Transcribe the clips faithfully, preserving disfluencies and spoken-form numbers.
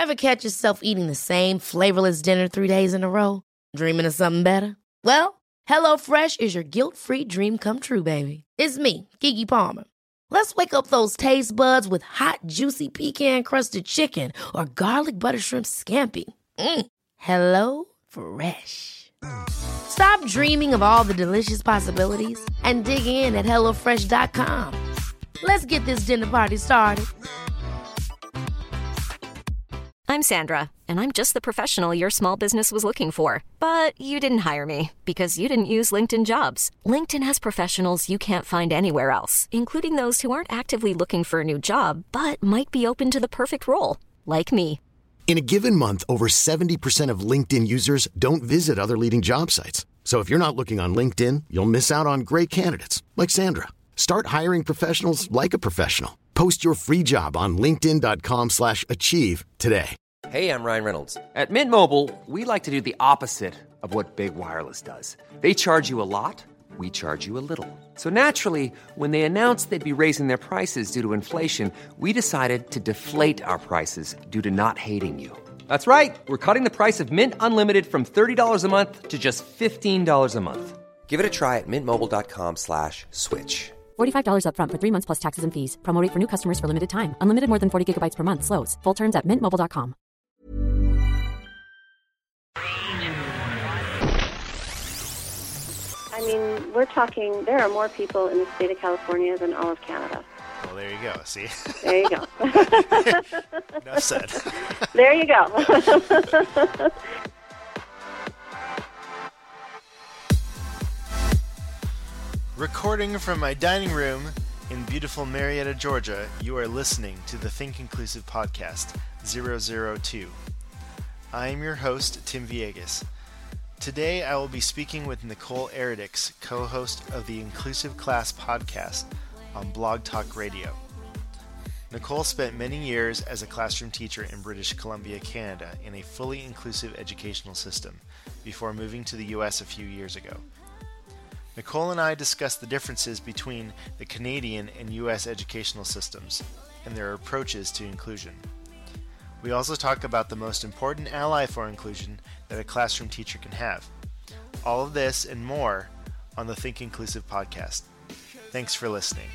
Ever catch yourself eating the same flavorless dinner three days in a row? Dreaming of something better? Well, HelloFresh is your guilt-free dream come true, baby. It's me, Keke Palmer. Let's wake up those taste buds with hot, juicy pecan-crusted chicken or garlic butter shrimp scampi. Mm. Hello Fresh. Stop dreaming of all the delicious possibilities and dig in at hello fresh dot com. Let's get this dinner party started. I'm Sandra, and I'm just the professional your small business was looking for. But you didn't hire me because you didn't use LinkedIn Jobs. LinkedIn has professionals you can't find anywhere else, including those who aren't actively looking for a new job, but might be open to the perfect role, like me. In a given month, over seventy percent of LinkedIn users don't visit other leading job sites. So if you're not looking on LinkedIn, you'll miss out on great candidates like Sandra. Start hiring professionals like a professional. Post your free job on linkedin dot com slash achieve today. Hey, I'm Ryan Reynolds. At Mint Mobile, we like to do the opposite of what Big Wireless does. They charge you a lot, we charge you a little. So naturally, when they announced they'd be raising their prices due to inflation, we decided to deflate our prices due to not hating you. That's right. We're cutting the price of Mint Unlimited from thirty dollars a month to just fifteen dollars a month. Give it a try at mintmobile.com slash switch. forty-five dollars up front for three months plus taxes and fees. Promo rate for new customers for limited time. Unlimited more than forty gigabytes per month. Slows full terms at mint mobile dot com. I mean, we're talking, there are more people in the state of California than all of Canada. Well, there you go. See? There you go. Enough said. There you go. Recording from my dining room in beautiful Marietta, Georgia, you are listening to the Think Inclusive Podcast, zero zero two. I am your host, Tim Villegas. Today I will be speaking with Nicole Eridix, co-host of the Inclusive Class podcast on Blog Talk Radio. Nicole spent many years as a classroom teacher in British Columbia, Canada, in a fully inclusive educational system, before moving to the U S a few years ago. Nicole and I discussed the differences between the Canadian and U S educational systems and their approaches to inclusion. We also talk about the most important ally for inclusion that a classroom teacher can have. All of this and more on the Think Inclusive podcast. Thanks for listening.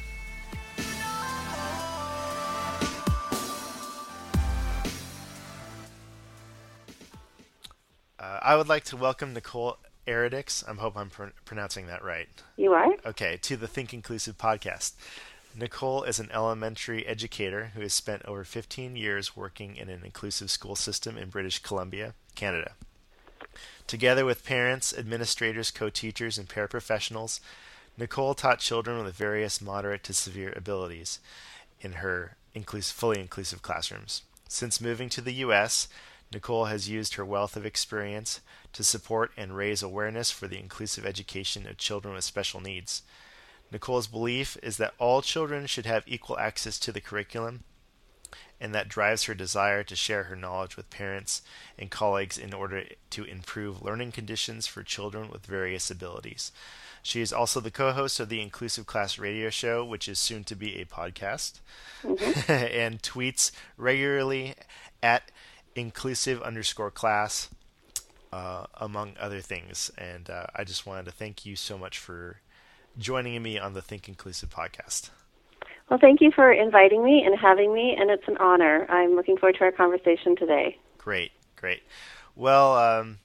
Uh, I would like to welcome Nicole Eridix. I hope I'm pr- pronouncing that right. You are? Okay, to the Think Inclusive podcast. Nicole is an elementary educator who has spent over fifteen years working in an inclusive school system in British Columbia, Canada. Together with parents, administrators, co-teachers, and paraprofessionals, Nicole taught children with various moderate to severe abilities in her inclus- fully inclusive classrooms. Since moving to the U S, Nicole has used her wealth of experience to support and raise awareness for the inclusive education of children with special needs. Nicole's belief is that all children should have equal access to the curriculum, and that drives her desire to share her knowledge with parents and colleagues in order to improve learning conditions for children with various abilities. She is also the co-host of the Inclusive Class radio show, which is soon to be a podcast, mm-hmm. and tweets regularly at inclusive underscore class, uh, among other things. And uh, I just wanted to thank you so much for joining me on the Think Inclusive podcast. Well, thank you for inviting me and having me, and it's an honor. I'm looking forward to our conversation today. Great, great. Well, um,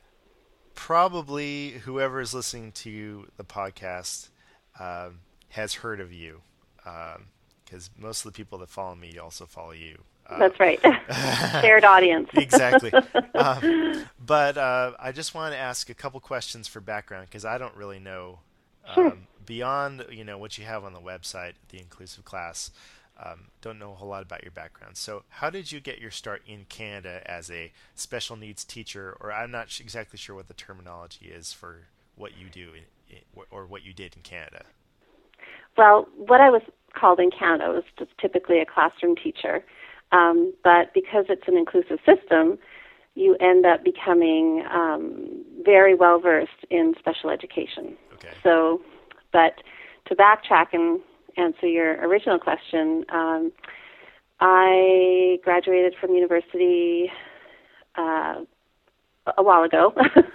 probably whoever is listening to the podcast um, has heard of you, because um, most of the people that follow me also follow you. Uh, That's right. Shared audience. Exactly. Um, but uh, I just want to ask a couple questions for background, because I don't really know Sure. Um, beyond, you know, what you have on the website, the Inclusive Class, um, don't know a whole lot about your background. So how did you get your start in Canada as a special needs teacher, or I'm not sh- exactly sure what the terminology is for what you do in, in, or what you did in Canada? Well, what I was called in Canada was just typically a classroom teacher. Um, but because it's an inclusive system, you end up becoming um, very well-versed in special education. Okay. So, but to backtrack and answer your original question, um, I graduated from university uh, a while ago.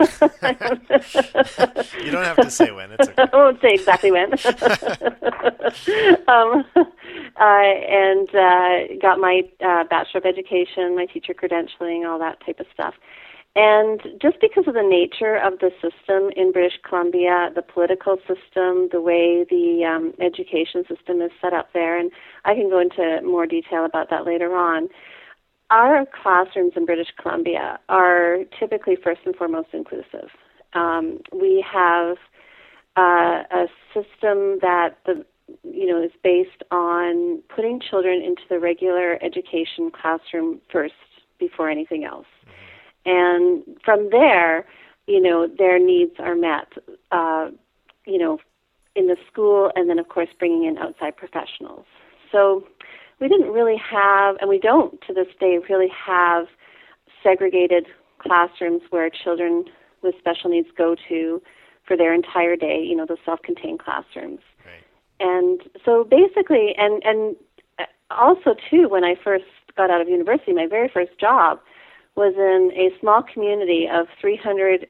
You don't have to say when. It's okay. I won't say exactly when. um, uh, and uh, got my uh, Bachelor of Education, my teacher credentialing, all that type of stuff. And just because of the nature of the system in British Columbia, the political system, the way the um, education system is set up there, and I can go into more detail about that later on, our classrooms in British Columbia are typically first and foremost inclusive. Um, we have uh, a system that the you know is based on putting children into the regular education classroom first before anything else. And from there, you know, their needs are met, uh, you know, in the school, and then, of course, bringing in outside professionals. So we didn't really have, and we don't to this day really have segregated classrooms where children with special needs go to for their entire day, you know, the self-contained classrooms. Right. And so basically, and, and also, too, when I first got out of university, my very first job was in a small community of three hundred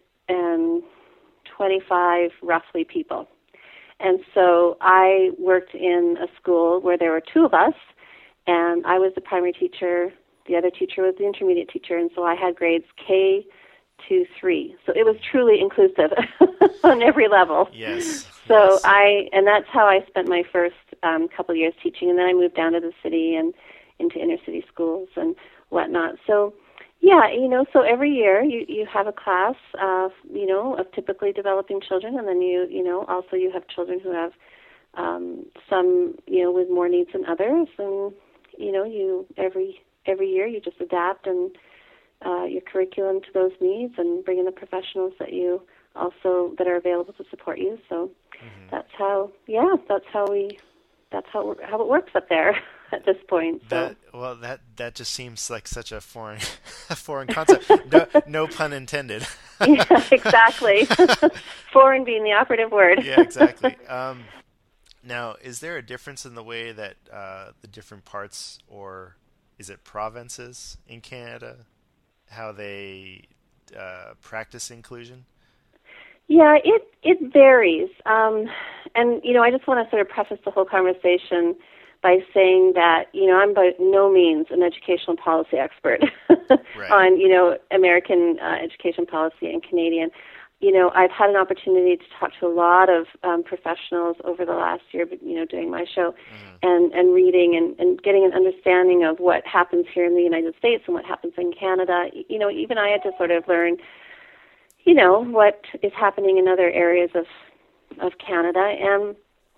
twenty-five, roughly, people. And so I worked in a school where there were two of us, and I was the primary teacher, the other teacher was the intermediate teacher, and so I had grades K to three. So it was truly inclusive on every level. Yes. So yes. I, and that's how I spent my first um, couple of years teaching, and then I moved down to the city and into inner city schools and whatnot. So yeah, you know, so every year you, you have a class, uh, you know, of typically developing children, and then you, you know, also you have children who have um, some, you know, with more needs than others, and, you know, you, every every year you just adapt and uh, your curriculum to those needs and bring in the professionals that you also, that are available to support you. So mm-hmm. that's how, yeah, that's how we, that's how, how it works up there. At this point, so. That, well, that that just seems like such a foreign, a foreign concept. No, no pun intended. Yeah, exactly. Foreign being the operative word. Yeah, exactly. Um, now, is there a difference in the way that uh, the different parts, or is it provinces in Canada, how they uh, practice inclusion? Yeah, it it varies, um, and you know, I just want to sort of preface the whole conversation by saying that, you know, I'm by no means an educational policy expert right. on, you know, American uh, education policy and Canadian. You know, I've had an opportunity to talk to a lot of um, professionals over the last year, you know, doing my show mm-hmm. and, and reading and, and getting an understanding of what happens here in the United States and what happens in Canada. You know, even I had to sort of learn, you know, what is happening in other areas of of Canada. And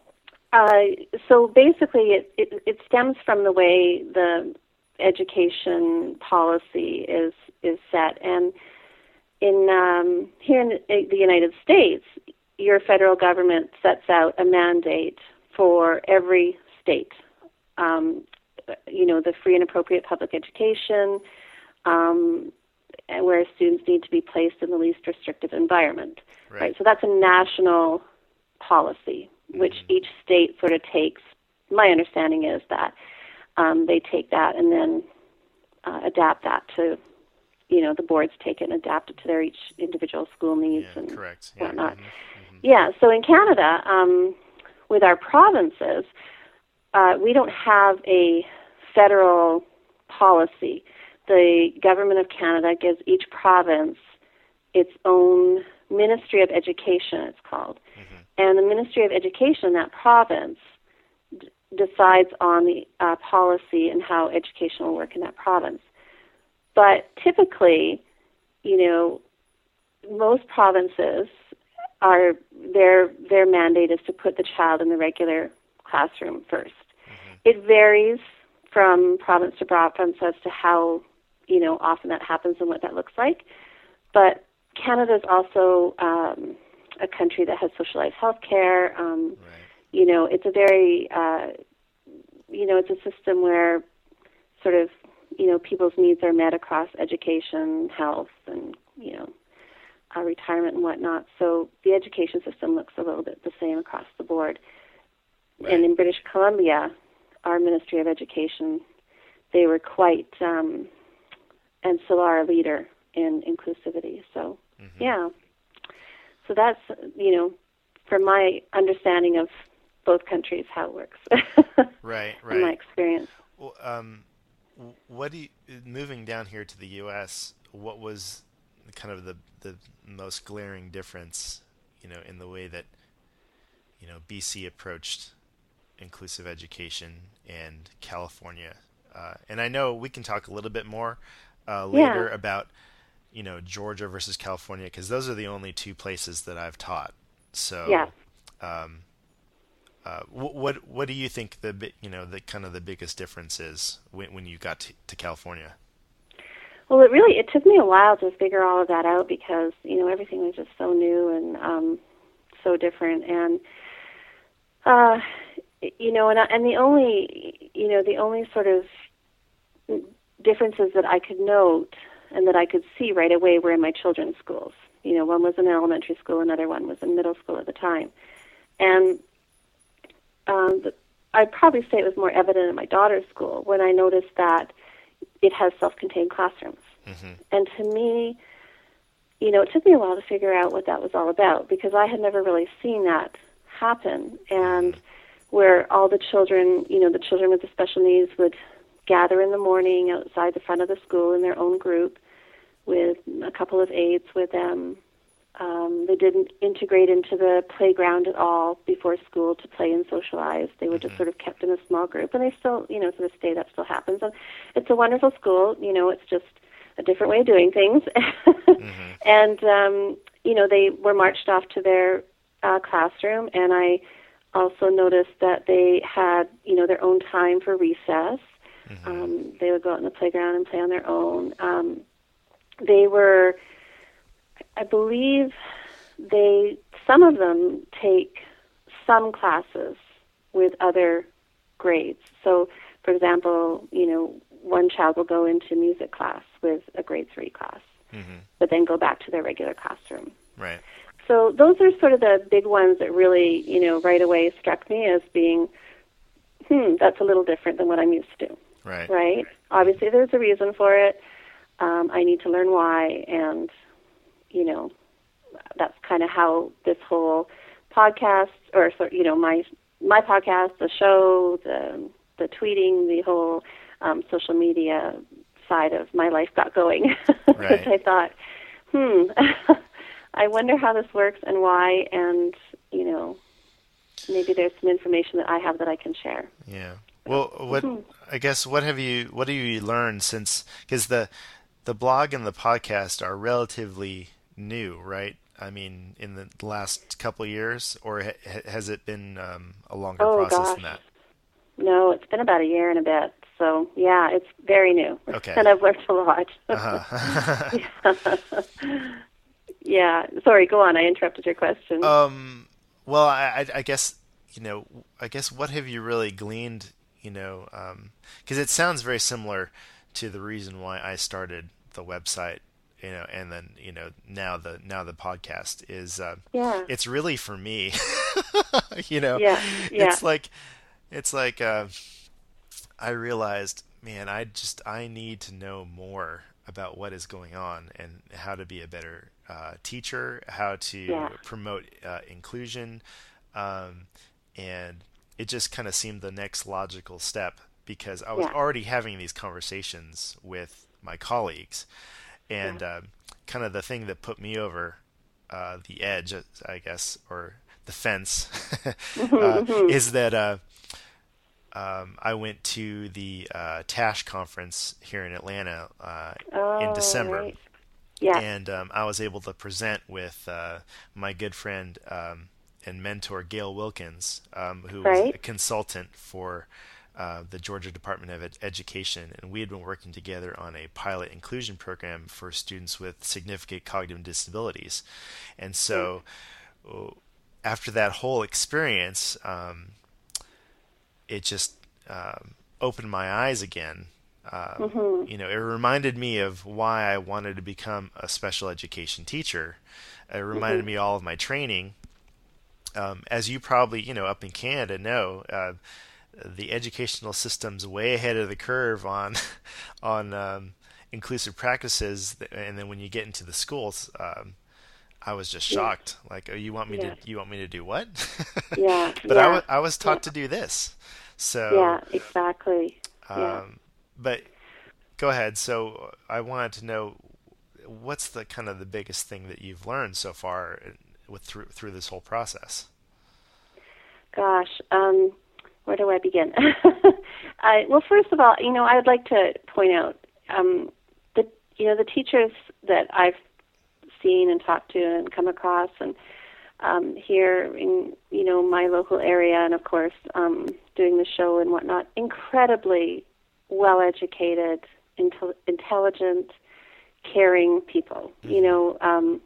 Uh, so basically, it, it, it stems from the way the education policy is is set. And in um, here in the United States, your federal government sets out a mandate for every state. Um, you know, the free and appropriate public education, um, where students need to be placed in the least restrictive environment. Right. right? So that's a national policy, which each state sort of takes. My understanding is that um, they take that and then uh, adapt that to, you know, the boards take it and adapt it to their each individual school needs yeah, and correct. Yeah. whatnot. Mm-hmm. Yeah, so in Canada, um, with our provinces, uh, we don't have a federal policy. The Government of Canada gives each province its own Ministry of Education, it's called. Mm-hmm. And the Ministry of Education in that province d- decides on the uh, policy and how education will work in that province. But typically, you know, most provinces are, their their mandate is to put the child in the regular classroom first. Mm-hmm. It varies from province to province as to how, you know, often that happens and what that looks like. But Canada is also um, a country that has socialized health care. Um, right. You know, it's a very, uh, you know, it's a system where sort of, you know, people's needs are met across education, health, and, you know, uh, retirement and whatnot. So the education system looks a little bit the same across the board. Right. And in British Columbia, our Ministry of Education, they were quite, um, and still are a leader in inclusivity. So, mm-hmm. yeah. So that's, you know, from my understanding of both countries, how it works. Right, right. In my experience. Well, um, what do you, moving down here to the U S, what was kind of the, the most glaring difference, you know, in the way that, you know, B C approached inclusive education and California? Uh, and I know we can talk a little bit more uh, later yeah. about, you know, Georgia versus California, because those are the only two places that I've taught. So, yeah. um, uh, what what do you think the you know the kind of the biggest difference is when when you got to, to California? Well, it really it took me a while to figure all of that out because you know everything was just so new and um, so different, and uh, you know, and and the only you know the only sort of differences that I could note and that I could see right away were in my children's schools. You know, one was in elementary school, another one was in middle school at the time, and um, I'd probably say it was more evident in my daughter's school when I noticed that it has self-contained classrooms. Mm-hmm. And to me, you know, it took me a while to figure out what that was all about because I had never really seen that happen. And mm-hmm. where all the children, you know, the children with the special needs would gather in the morning outside the front of the school in their own group with a couple of aides with them. Um, they didn't integrate into the playground at all before school to play and socialize. They were mm-hmm. just sort of kept in a small group, and they still, you know, to this day that still happens. And it's a wonderful school. You know, it's just a different way of doing things. mm-hmm. And, um, you know, they were marched off to their uh, classroom, and I also noticed that they had, you know, their own time for recess. Mm-hmm. Um, they would go out in the playground and play on their own. Um, they were... I believe they, some of them take some classes with other grades. So, for example, you know, one child will go into music class with a grade three class, mm-hmm. but then go back to their regular classroom. Right. So those are sort of the big ones that really, you know, right away struck me as being, hmm, that's a little different than what I'm used to. Right. Right? Obviously, there's a reason for it. Um, I need to learn why, and you know, that's kind of how this whole podcast, or you know, my my podcast, the show, the the tweeting, the whole um, social media side of my life got going. Right. I thought, hmm, I wonder how this works and why, and you know, maybe there's some information that I have that I can share. Yeah. Well, what mm-hmm. I guess what have you what have you learned since, because the the blog and the podcast are relatively new, right? I mean, in the last couple of years, or ha- has it been um, a longer oh, process gosh. than that? No, it's been about a year and a bit. So, yeah, it's very new. Okay. And I've learned a lot. Uh-huh. yeah. yeah. Sorry, go on. I interrupted your question. Um. Well, I, I guess, you know, I guess what have you really gleaned, you know, because um, it sounds very similar to the reason why I started the website. You know, and then you know now the now the podcast is uh, yeah. It's really for me. you know, yeah. Yeah. It's like it's like uh, I realized, man, I just I need to know more about what is going on and how to be a better uh, teacher, how to yeah. promote uh, inclusion, um, and it just kind of seemed the next logical step because I was yeah. already having these conversations with my colleagues. And yeah. uh, kind of the thing that put me over uh, the edge, I guess, or the fence, mm-hmm, uh, mm-hmm. is that uh, um, I went to the uh, TASH conference here in Atlanta uh, oh, in December. Right. Yeah. And um, I was able to present with uh, my good friend um, and mentor, Gail Wilkins, um, who right. was a consultant for Uh, the Georgia Department of Ed- Education, and we had been working together on a pilot inclusion program for students with significant cognitive disabilities. And so uh, after that whole experience, um, it just um, opened my eyes again. Uh, mm-hmm. You know, it reminded me of why I wanted to become a special education teacher. It reminded mm-hmm. me all of my training. Um, as you probably, you know, up in Canada know, uh, the educational system's way ahead of the curve on on um, inclusive practices, and then when you get into the schools, um, I was just shocked. Yeah. Like, oh, you want me yeah. to you want me to do what? Yeah. But yeah. I, w- I was taught yeah. to do this. So yeah, exactly. Um, yeah. But go ahead. So I wanted to know, what's the kind of the biggest thing that you've learned so far with through through this whole process? Gosh, um, where do I begin? I, well, first of all, you know, I'd like to point out um, that you know the teachers that I've seen and talked to and come across, and um, here in you know my local area, and of course um, doing the show and whatnot, incredibly well-educated, intel- intelligent, caring people. Mm-hmm. You know, um,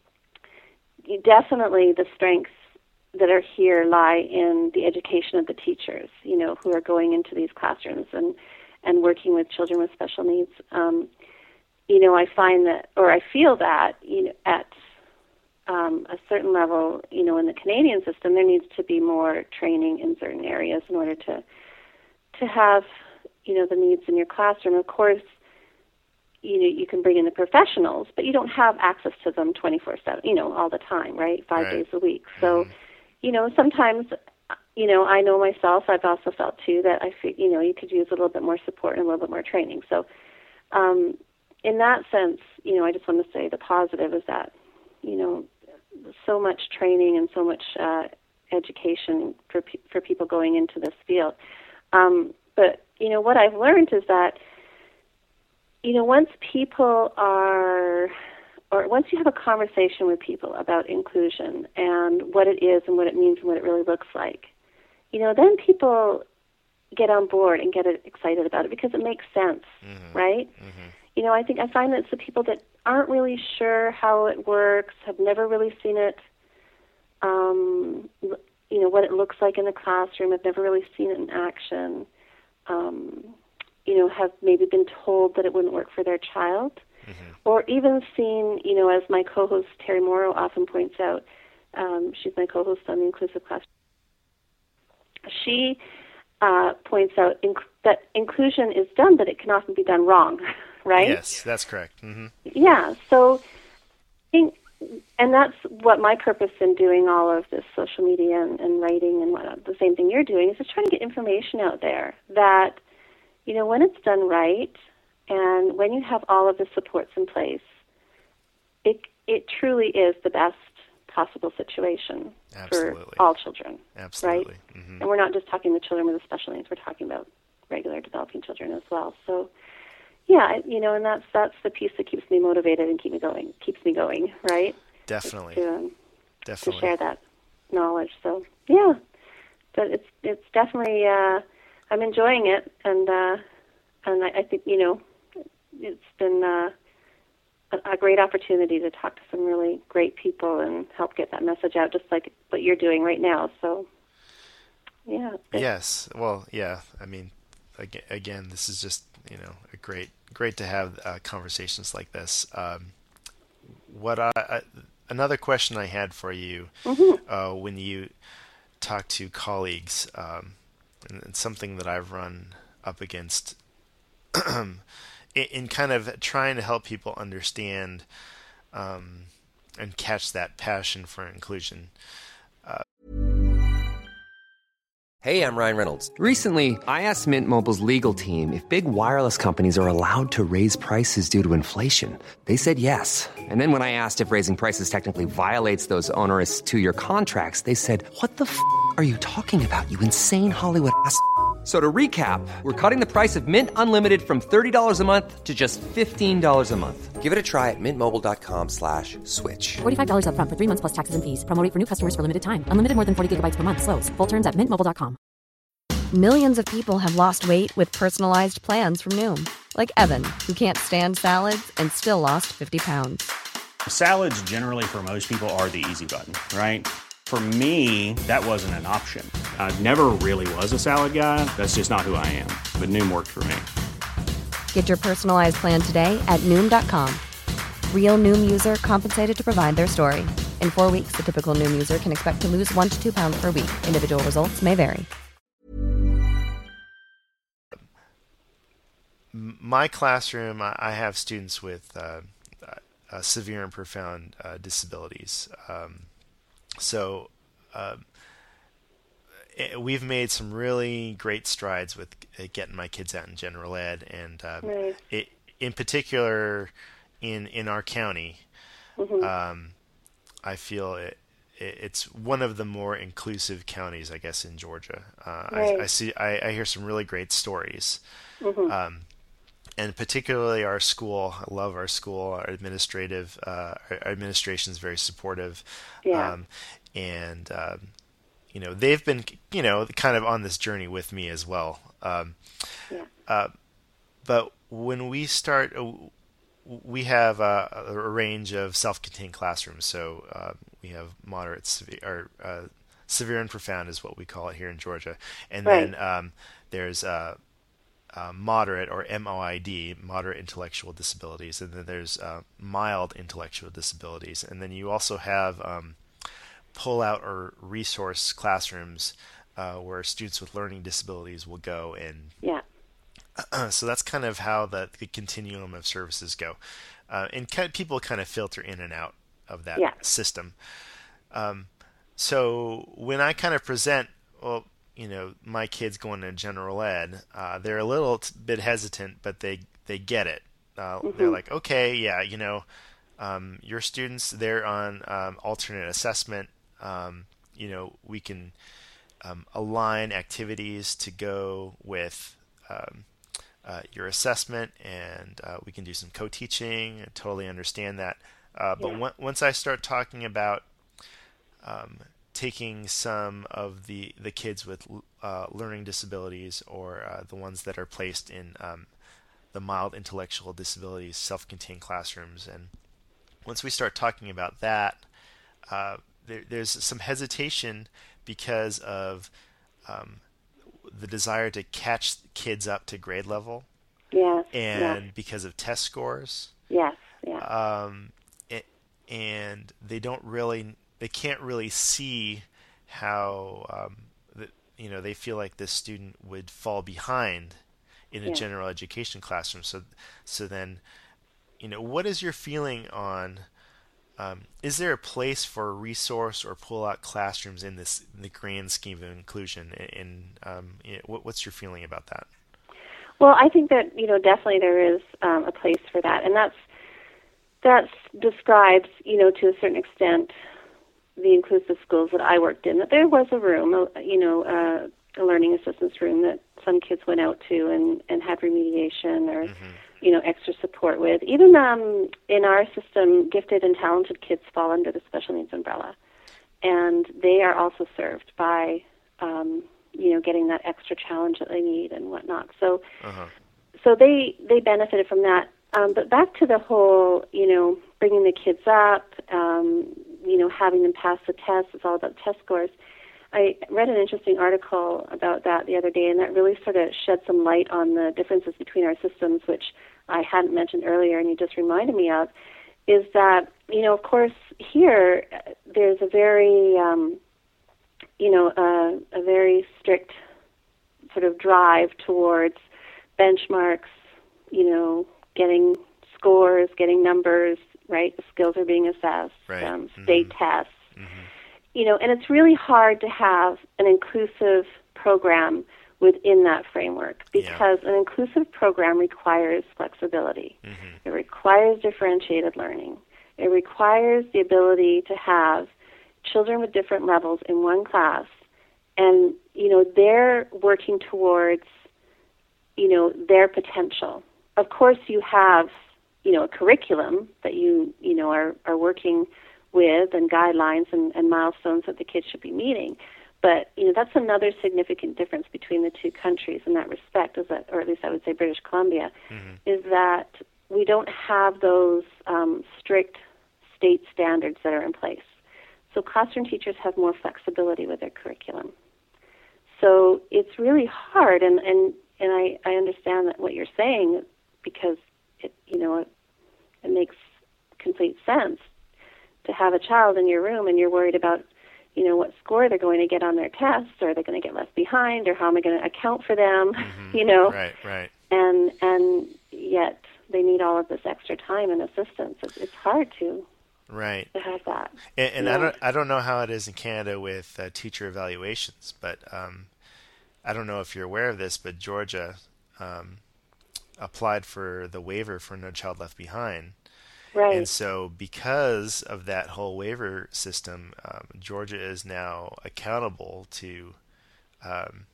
definitely the strengths that are here lie in the education of the teachers, you know, who are going into these classrooms and, and working with children with special needs. Um, you know, I find that, or I feel that, you know, at um, a certain level, you know, in the Canadian system, there needs to be more training in certain areas in order to to have, you know, the needs in your classroom. Of course, you know, you can bring in the professionals, but you don't have access to them twenty-four seven, you know, all the time, right? Five right. days a week. So, mm-hmm. you know, sometimes, you know, I know myself, I've also felt too that I feel, you know, you could use a little bit more support and a little bit more training. So, um, in that sense, you know, I just want to say the positive is that, you know, so much training and so much uh, education for pe- for people going into this field. Um, but, you know, what I've learned is that, you know, once people are, or once you have a conversation with people about inclusion and what it is and what it means and what it really looks like, you know, then people get on board and get excited about it because it makes sense, mm-hmm. right? Mm-hmm. You know, I think I find that it's the people that aren't really sure how it works, have never really seen it, um, you know, what it looks like in the classroom, have never really seen it in action, um, you know, have maybe been told that it wouldn't work for their child, mm-hmm. or even seen, you know, as my co-host Terry Morrow often points out, um, she's my co-host on the Inclusive Class. She uh, points out inc- that inclusion is done, but it can often be done wrong, right? Yes, that's correct. Mm-hmm. Yeah, so, and that's what my purpose in doing all of this social media and, and writing and what, the same thing you're doing is just trying to get information out there that, you know, when it's done right and when you have all of the supports in place, it it truly is the best possible situation Absolutely. for all children. Absolutely. Right? Mm-hmm. And we're not just talking the children with the special needs, we're talking about regular developing children as well. So, yeah, you know, and that's that's the piece that keeps me motivated and keep me going, keeps me going, right? Definitely. To, um, definitely. to share that knowledge. So, yeah, but it's it's definitely, uh, I'm enjoying it, and uh, and I, I think, you know, it's been uh, a, a great opportunity to talk to some really great people and help get that message out, just like what you're doing right now. So, yeah. Yes. Well, yeah. I mean, again, again this is just, you know, a great, great to have uh, conversations like this. Um, what I, I, another question I had for you, mm-hmm. uh, when you talk to colleagues, um, and, and something that I've run up against, in, in kind of trying to help people understand um, and catch that passion for inclusion. Uh, Hey, I'm Ryan Reynolds. Recently, I asked Mint Mobile's legal team if big wireless companies are allowed to raise prices due to inflation. They said yes. And then when I asked if raising prices technically violates those onerous two-year contracts, they said, what the f*** are you talking about, you insane Hollywood ass f- So to recap, we're cutting the price of Mint Unlimited from thirty dollars a month to just fifteen dollars a month. Give it a try at mintmobile.com slash switch. forty-five dollars up front for three months plus taxes and fees. Promo rate for new customers for limited time. Unlimited more than forty gigabytes per month. Slows full terms at mint mobile dot com. Millions of people have lost weight with personalized plans from Noom. Like Evan, who can't stand salads and still lost fifty pounds. Salads generally for most people are the easy button, right? For me, that wasn't an option. I never really was a salad guy. That's just not who I am. But Noom worked for me. Get your personalized plan today at Noom dot com. Real Noom user compensated to provide their story. In four weeks, the typical Noom user can expect to lose one to two pounds per week. Individual results may vary. my classroom, I, I have students with uh, uh, severe and profound uh, disabilities. Um, so uh, we've made some really great strides with getting my kids out in general ed, and um, right. it, in particular, in in our county, mm-hmm. um, I feel it. It's one of the more inclusive counties, I guess, in Georgia. Uh, right. I, I see. I, I hear some really great stories, mm-hmm. um, and particularly our school. I love our school. Our administrative, uh, our administration is very supportive, yeah. um, and um, you know they've been, you know, kind of on this journey with me as well. Um, yeah. uh, but when we start. Uh, We have uh, a range of self-contained classrooms, so uh, we have moderate, severe, or uh, severe and profound is what we call it here in Georgia, and right. then um, there's uh, uh, moderate, or M O I D, moderate intellectual disabilities, and then there's uh, mild intellectual disabilities, and then you also have um, pull-out or resource classrooms uh, where students with learning disabilities will go and. Yeah. So that's kind of how the, the continuum of services go. Uh, and kind of, people kind of filter in and out of that yeah. system. Um, so when I kind of present, well, you know, my kids going to general ed, uh, they're a little t- bit hesitant, but they, they get it. Uh, mm-hmm. They're like, okay, yeah, you know, um, your students, they're on um, alternate assessment. Um, you know, we can um, align activities to go with um, Uh, your assessment, and uh, we can do some co-teaching. I totally understand that. Uh, but yeah. w- once I start talking about um, taking some of the, the kids with uh, learning disabilities, or uh, the ones that are placed in um, the mild intellectual disabilities self-contained classrooms, and once we start talking about that, uh, there, there's some hesitation because of um, the desire to catch kids up to grade level, yes, and yes. because of test scores, yes, yeah, um, it, and they don't really, they can't really see how, um, the, you know, they feel like this student would fall behind in a yeah. general education classroom. So, so then, you know, what is your feeling on? Um, is there a place for resource or pull-out classrooms in this in the grand scheme of inclusion? And um, you know, what, what's your feeling about that? Well, I think that you know definitely there is um, a place for that, and that's that describes you know to a certain extent the inclusive schools that I worked in. That there was a room, you know, uh, a learning assistance room that some kids went out to and, and had remediation or. Mm-hmm. you know, extra support with. Even um, in our system, gifted and talented kids fall under the special needs umbrella. And they are also served by, um, you know, getting that extra challenge that they need and whatnot. So uh-huh. so they, they benefited from that. Um, but back to the whole, you know, bringing the kids up, um, you know, having them pass the test, it's all about test scores. I read an interesting article about that the other day, and that really sort of shed some light on the differences between our systems, which I hadn't mentioned earlier, and you just reminded me of, is that, you know, of course, here there's a very, um, you know, uh, a very strict sort of drive towards benchmarks, you know, getting scores, getting numbers, right? The skills are being assessed, right. um, state mm-hmm. tests. Mm-hmm. You know, and it's really hard to have an inclusive program within that framework because yeah. an inclusive program requires flexibility. Mm-hmm. It requires differentiated learning. It requires the ability to have children with different levels in one class, and, you know, they're working towards, you know, their potential. Of course, you have, you know, a curriculum that you, you know, are, are working with and guidelines and, and milestones that the kids should be meeting. But, you know, that's another significant difference between the two countries in that respect, is that, or at least I would say British Columbia, mm-hmm. is that we don't have those um, strict state standards that are in place. So classroom teachers have more flexibility with their curriculum. So it's really hard, and, and, and I, I understand that what you're saying, because, it, you know, it, it makes complete sense to have a child in your room and you're worried about, you know, what score they're going to get on their tests, or are they going to get left behind, or how am I going to account for them, mm-hmm. you know? Right, right. and and yet they need all of this extra time and assistance. It's, it's hard to right to have that. And, and yeah. I don't I don't know how it is in Canada with uh, teacher evaluations, but um, I don't know if you're aware of this, but Georgia um, applied for the waiver for No Child Left Behind. Right. And so because of that whole waiver system, um, Georgia is now accountable to um,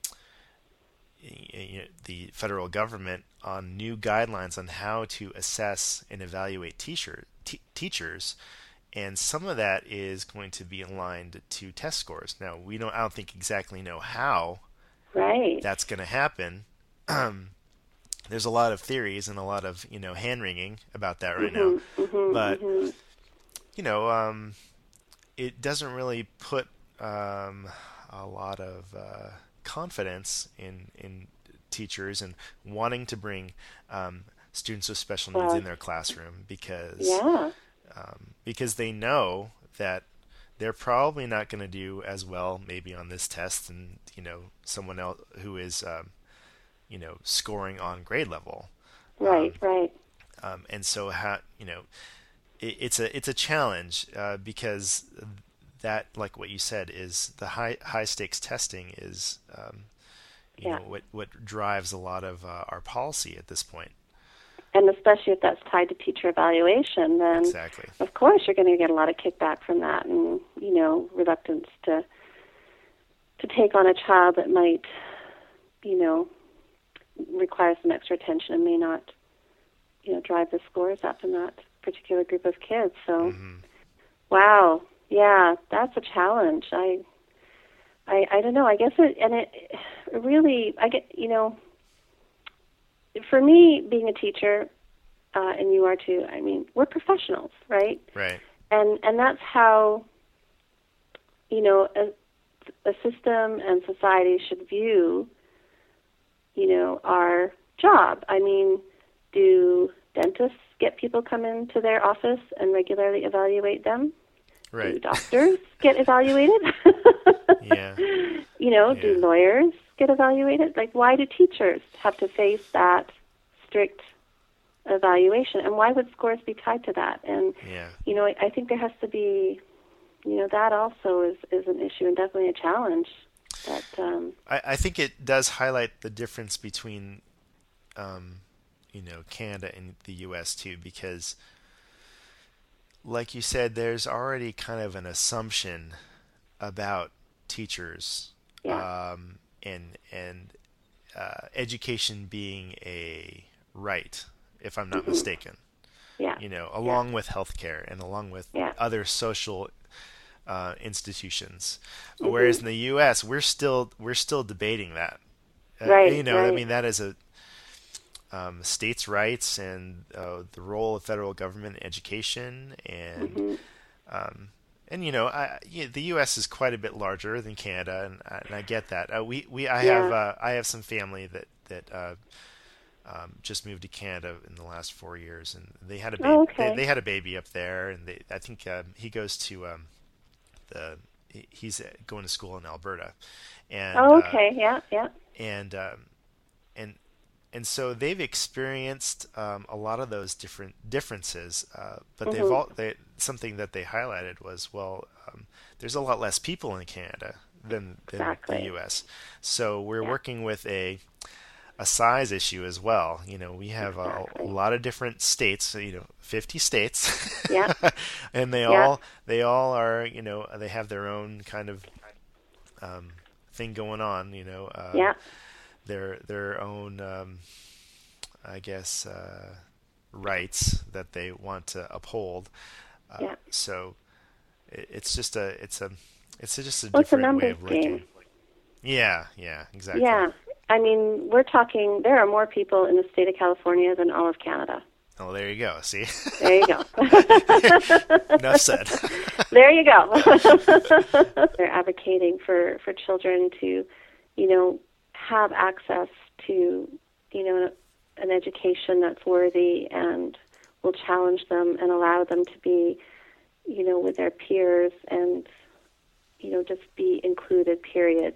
you know, the federal government on new guidelines on how to assess and evaluate teacher, t- teachers. And some of that is going to be aligned to test scores. Now, we don't, I don't think exactly know how right. that's going to happen. Um, there's a lot of theories and a lot of, you know, hand-wringing about that right mm-hmm, now. Mm-hmm, but, mm-hmm. you know, um, it doesn't really put um, a lot of uh, confidence in, in teachers and wanting to bring um, students with special needs well, in their classroom because yeah. um, because they know that they're probably not going to do as well maybe on this test than, you know, someone else who is um, you know, scoring on grade level. Right, um, right. Um, and so, how, you know, it, it's a it's a challenge uh, because that, like what you said, is the high high stakes testing is, um, you yeah. know, what what drives a lot of uh, our policy at this point. And especially if that's tied to teacher evaluation, then exactly. of course you're going to get a lot of kickback from that, and you know, reluctance to to take on a child that might, you know, require some extra attention and may not, you know, drive the scores up in that particular group of kids. So, mm-hmm. wow, yeah, that's a challenge. I, I, I don't know. I guess it, and it, it really, I get, you know, for me, being a teacher, uh, and you are too. I mean, we're professionals, right? Right. And and that's how, you know, a, a system and society should view, you know, our job. I mean, do dentists get people come into their office and regularly evaluate them? Right. Do doctors get evaluated? yeah. You know, yeah. do lawyers get evaluated? Like, why do teachers have to face that strict evaluation? And why would scores be tied to that? And, yeah. you know, I, I think there has to be, you know, that also is, is an issue and definitely a challenge. That, um, I, I think it does highlight the difference between, um, you know, Canada and the U S too, because, like you said, there's already kind of an assumption about teachers, yeah. um, and and uh, education being a right, if I'm not mm-hmm. mistaken. Yeah. You know, along yeah. with healthcare and along with yeah. other social Uh, institutions, mm-hmm. whereas in the U S we're still we're still debating that. Uh, right. You know, right. I mean that is a um, states' rights and uh, the role of federal government in education, and mm-hmm. um, and you know, I, yeah, the U S is quite a bit larger than Canada, and, and I get that. Uh, we we I yeah. have uh, I have some family that that. Uh, Um, just moved to Canada in the last four years, and they had a baby. Oh, okay. they, they had a baby up there, and they, I think um, he goes to um, the he's going to school in Alberta, and oh, okay, uh, yeah, yeah, and um, and and so they've experienced um, a lot of those different differences, uh, but mm-hmm. they've all they, something that they highlighted was well, um, there's a lot less people in Canada than, than exactly. the U S, so we're yeah. working with a a size issue as well. You know, we have exactly. a, a lot of different states, you know, fifty states. Yeah. and they yeah. all, they all are, you know, they have their own kind of um, thing going on, you know, uh, yeah. their, their own, um, I guess, uh, rights that they want to uphold. Uh, yeah. So it, it's just a, it's a, it's a, just a well, different it's a way of looking. game. Yeah. Yeah, exactly. Yeah. I mean, we're talking, there are more people in the state of California than all of Canada. Oh, there you go. See? There you go. Enough said. There you go. They're advocating for, for children to, you know, have access to, you know, an education that's worthy and will challenge them and allow them to be, you know, with their peers and, you know, just be included, period.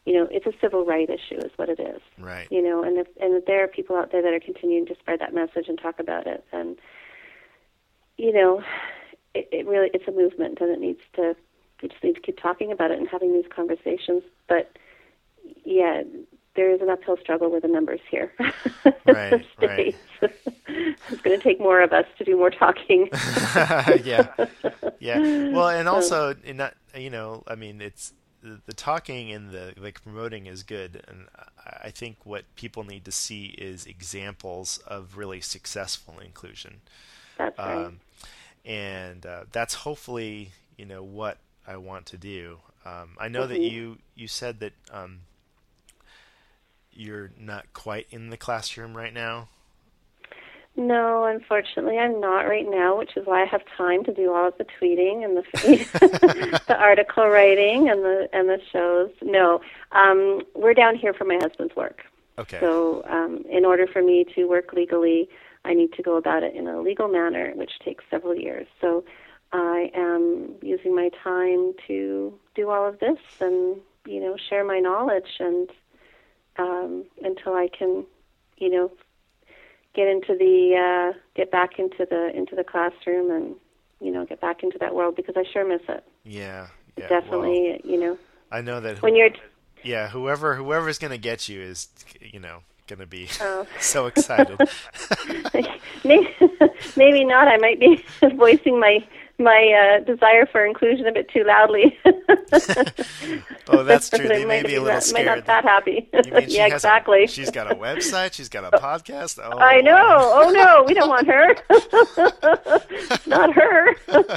you know, it's a civil right issue is what it is. Right. You know, and if, and if there are people out there that are continuing to spread that message and talk about it, and, you know, it, it really, it's a movement, and it needs to, we just need to keep talking about it and having these conversations. But, yeah, there is an uphill struggle with the numbers here. Right, right. It's going to take more of us to do more talking. yeah, yeah. Well, and also, in not, you know, I mean, it's the, the talking and the like promoting is good, and I think what people need to see is examples of really successful inclusion. That's right. Um, and uh, that's hopefully, you know, what I want to do. Um, I know mm-hmm. that you you said that. Um, You're not quite in the classroom right now? No, unfortunately, I'm not right now, which is why I have time to do all of the tweeting and the the article writing and the and the shows. No, um, we're down here for my husband's work. Okay. So, um, in order for me to work legally, I need to go about it in a legal manner, which takes several years. So, I am using my time to do all of this and, you know, share my knowledge and. Um, until I can, you know, get into the uh, get back into the into the classroom and, you know, get back into that world, because I sure miss it. Yeah, yeah. Definitely, well, you know. I know that. When you're. Yeah, whoever whoever's going to get you is, you know, going to be oh. so excited. maybe, maybe not. I might be voicing my. my uh, desire for inclusion a bit too loudly. Oh, that's true. They may might be a little not, scared. Might not that happy. You mean she yeah, has exactly. A, she's got a website. She's got a podcast. Oh, I know. Oh, no. We don't want her. Not her.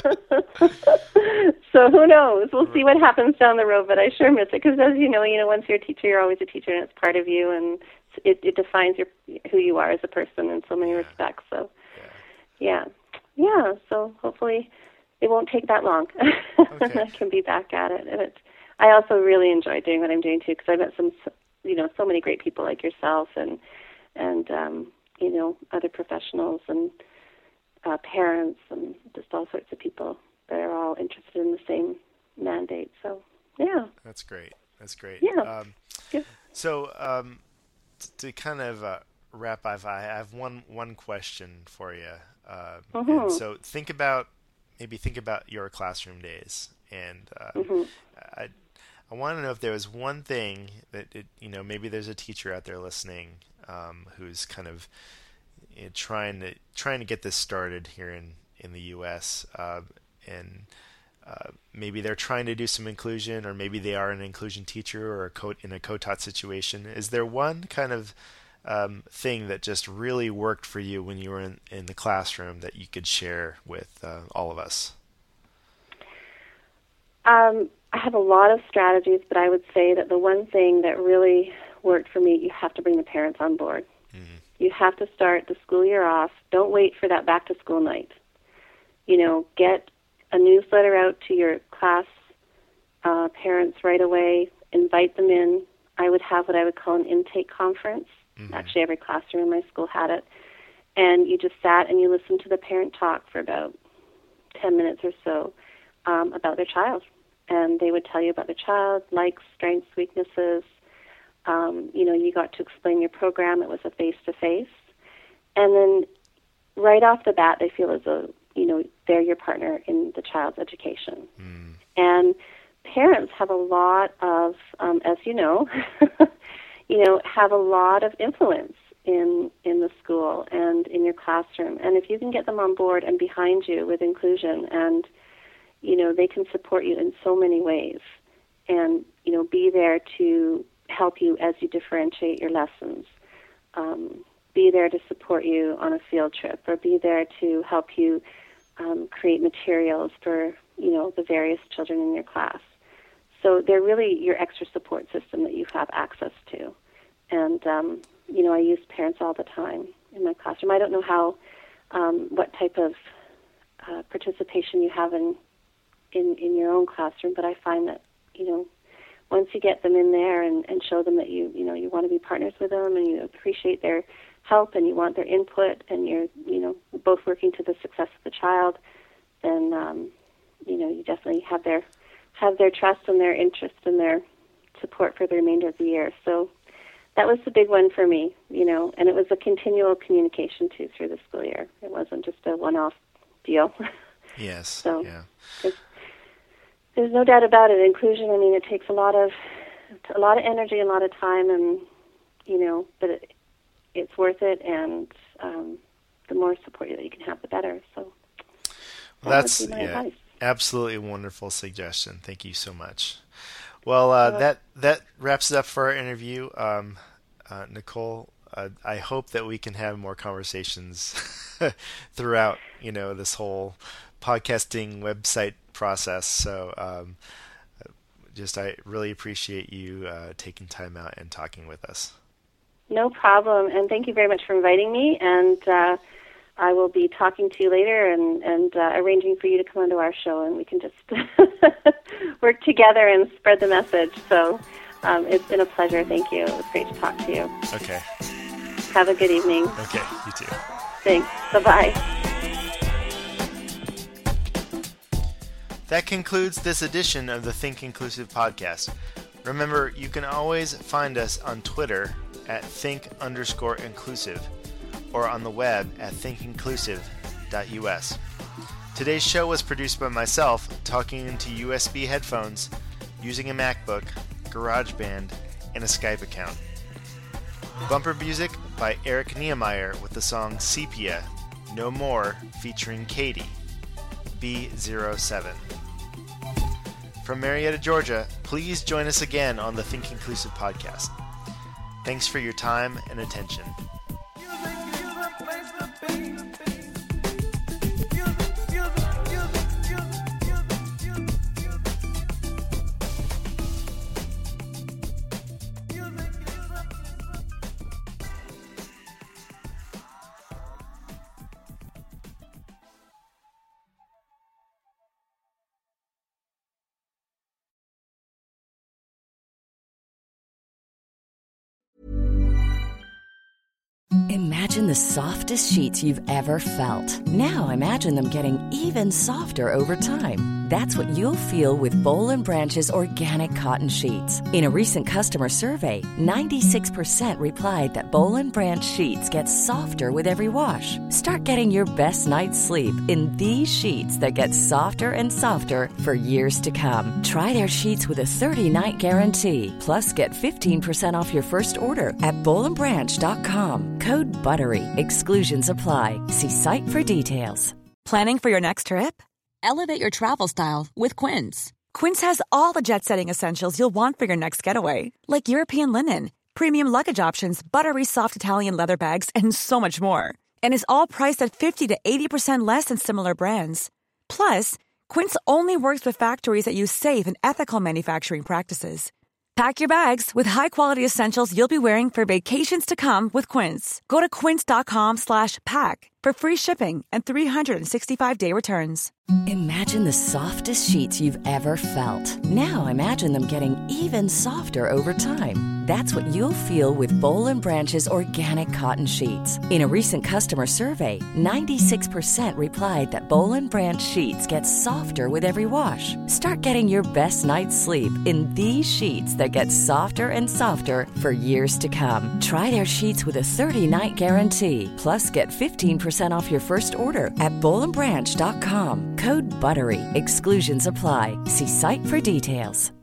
So who knows? We'll see what happens down the road, but I sure miss it. Because as you know, you know, once you're a teacher, you're always a teacher, and it's part of you, and it, it defines your who you are as a person in so many yeah. respects. So, yeah. yeah. Yeah. So hopefully it won't take that long. Okay. I can be back at it. And it. I also really enjoy doing what I'm doing too, because I met some, you know, so many great people like yourself, and and um, you know, other professionals and uh, parents, and just all sorts of people that are all interested in the same mandate. So yeah, that's great. That's great. Yeah. Um, yeah. So um, t- to kind of uh, wrap up, I have one one question for you. Uh, mm-hmm. And so think about. Maybe think about your classroom days, and uh, mm-hmm. I, I want to know if there was one thing that it, you know, maybe there's a teacher out there listening um, who's kind of you know, trying to trying to get this started here in in the U S uh, and uh, maybe they're trying to do some inclusion, or maybe they are an inclusion teacher or a co- in a co-taught situation. Is there one kind of Um, thing that just really worked for you when you were in, in the classroom that you could share with uh, all of us? Um, I have a lot of strategies, but I would say that the one thing that really worked for me, you have to bring the parents on board. Mm-hmm. You have to start the school year off. Don't wait for that back to school night. You know, get a newsletter out to your class uh, parents right away. Invite them in. I would have what I would call an intake conference. Mm-hmm. Actually, every classroom in my school had it. And you just sat and you listened to the parent talk for about ten minutes or so um, about their child. And they would tell you about their child, likes, strengths, weaknesses. Um, you know, you got to explain your program. It was a face-to-face. And then right off the bat, they feel as though, you know, they're your partner in the child's education. Mm. And parents have a lot of, um, as you know, you know, have a lot of influence in in the school and in your classroom. And if you can get them on board and behind you with inclusion, and, you know, they can support you in so many ways, and, you know, be there to help you as you differentiate your lessons, um, be there to support you on a field trip, or be there to help you um, create materials for, you know, the various children in your class. So they're really your extra support system that you have access to. And, um, you know, I use parents all the time in my classroom. I don't know how, um, what type of uh, participation you have in, in in your own classroom, but I find that, you know, once you get them in there and, and show them that you, you know, you want to be partners with them, and you appreciate their help and you want their input, and you're, you know, both working to the success of the child, then, um, you know, you definitely have their have their trust and their interest and their support for the remainder of the year. So that was the big one for me, you know, and it was a continual communication, too, through the school year. It wasn't just a one-off deal. Yes, so, yeah. There's no doubt about it. Inclusion, I mean, it takes a lot of a lot of energy, a lot of time, and, you know, but it, it's worth it, and um, the more support that you can have, the better. So that that's would be my yeah, advice. Absolutely wonderful suggestion. Thank you so much. Well, uh, that that wraps it up for our interview. Um, uh, Nicole, uh, I hope that we can have more conversations throughout, you know, this whole podcasting website process. So um, just I really appreciate you uh, taking time out and talking with us. No problem, and thank you very much for inviting me, and uh, I will be talking to you later and, and uh, arranging for you to come onto our show, and we can just work together and spread the message. So um, it's been a pleasure. Thank you. It was great to talk to you. Okay. Have a good evening. Okay, you too. Thanks. Bye-bye. That concludes this edition of the Think Inclusive podcast. Remember, you can always find us on Twitter at think underscore inclusive or on the web at think inclusive dot u s. Today's show was produced by myself, talking into U S B headphones, using a MacBook, GarageBand, and a Skype account. Bumper music by Eric Niemeyer with the song Sepia, No More, featuring Katie, B zero seven. From Marietta, Georgia, please join us again on the Think Inclusive podcast. Thanks for your time and attention. Imagine the softest sheets you've ever felt. Now imagine them getting even softer over time. That's what you'll feel with Boll and Branch's organic cotton sheets. In a recent customer survey, ninety-six percent replied that Boll and Branch sheets get softer with every wash. Start getting your best night's sleep in these sheets that get softer and softer for years to come. Try their sheets with a thirty-night guarantee. Plus, get fifteen percent off your first order at boll and branch dot com. Code BUTTERY. Exclusions apply. See site for details. Planning for your next trip? Elevate your travel style with Quince. Quince has all the jet-setting essentials you'll want for your next getaway, like European linen, premium luggage options, buttery soft Italian leather bags, and so much more. And is all priced at fifty to eighty percent less than similar brands. Plus, Quince only works with factories that use safe and ethical manufacturing practices. Pack your bags with high-quality essentials you'll be wearing for vacations to come with Quince. Go to quince.com slash pack for free shipping and three sixty-five day returns. Imagine the softest sheets you've ever felt. Now imagine them getting even softer over time. That's what you'll feel with Boll and Branch's organic cotton sheets. In a recent customer survey, ninety-six percent replied that Boll and Branch sheets get softer with every wash. Start getting your best night's sleep in these sheets that get softer and softer for years to come. Try their sheets with a thirty-night guarantee. Plus, get fifteen percent off your first order at boll and branch dot com. Code BUTTERY. Exclusions apply. See site for details.